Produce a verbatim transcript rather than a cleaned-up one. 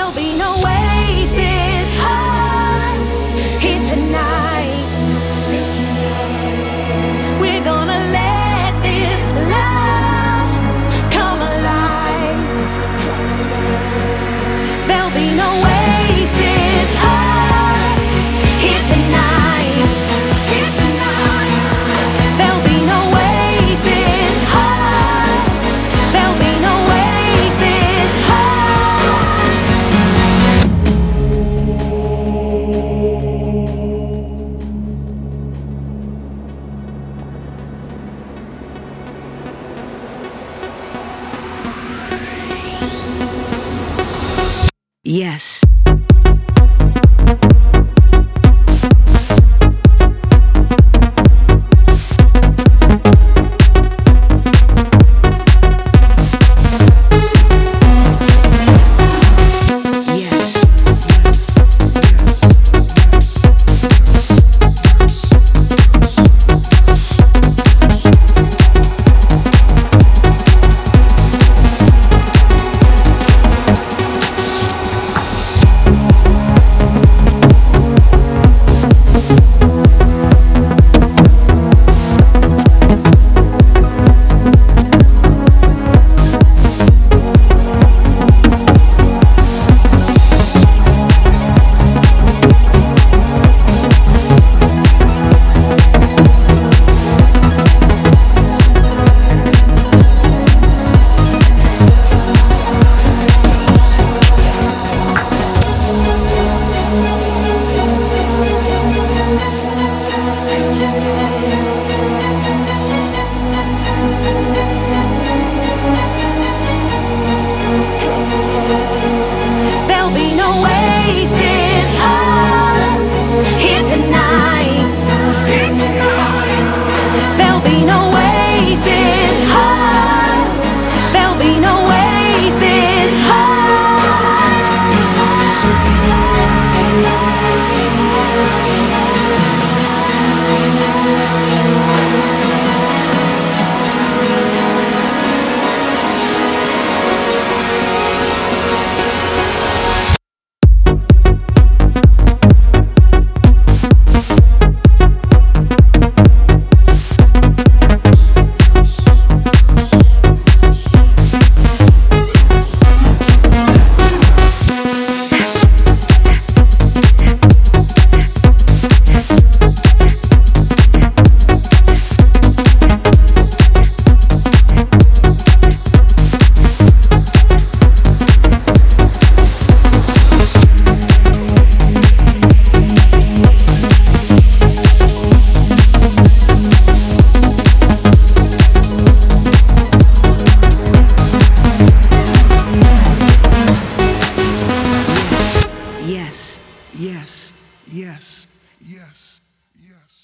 be no wasted hearts here tonight. We're gonna let this love come alive. There'll be no wasted hearts here tonight. Here tonight. There'll be no wasted hearts. There'll be no wasted hearts. Yes. There'll be no wasted hearts here tonight. Here tonight. There'll be no wasted hearts. There'll be no wasted hearts. Yes, yes, yes, yes, yes.